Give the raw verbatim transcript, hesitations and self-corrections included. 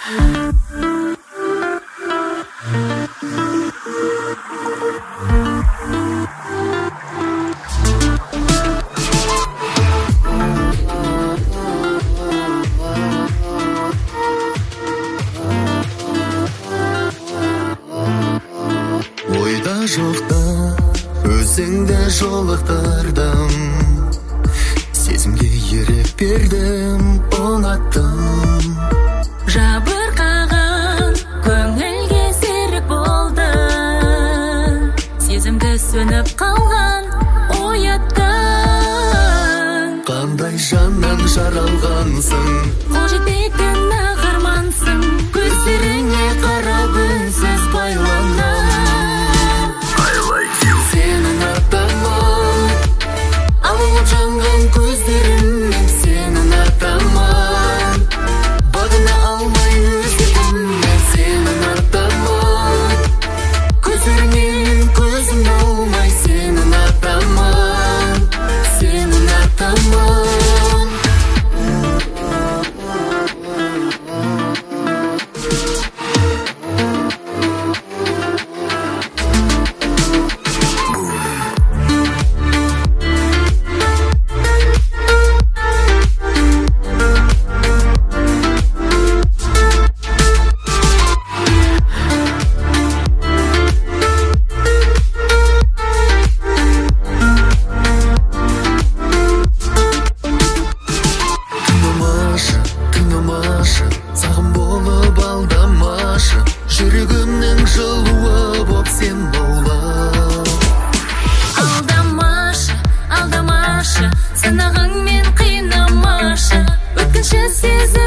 Ойда жоқта өзіңді жолықтырдым, сезімге ерік бердім, ұнаттым. Жабырқаған көңілге серік болды, сезімді сөніп қалған ояттың. Қандай жаннан жаралғансың, Қол жетпейтін ақ-армансың, көздеріңе қарап үнсіз байландым. Сенің атаман, алып жанған көздеріммен сенің атаман, бағына алмай өзгемін. Сенің атаман, көздеріңнен көзім алмай сенің атаман, сенің атаман. Сағым болып алдамашы, жүрегімнің жылуы боп сен бола. Алдамашы, алдамашы, сынағыңмен қинамашы, өткінші сезім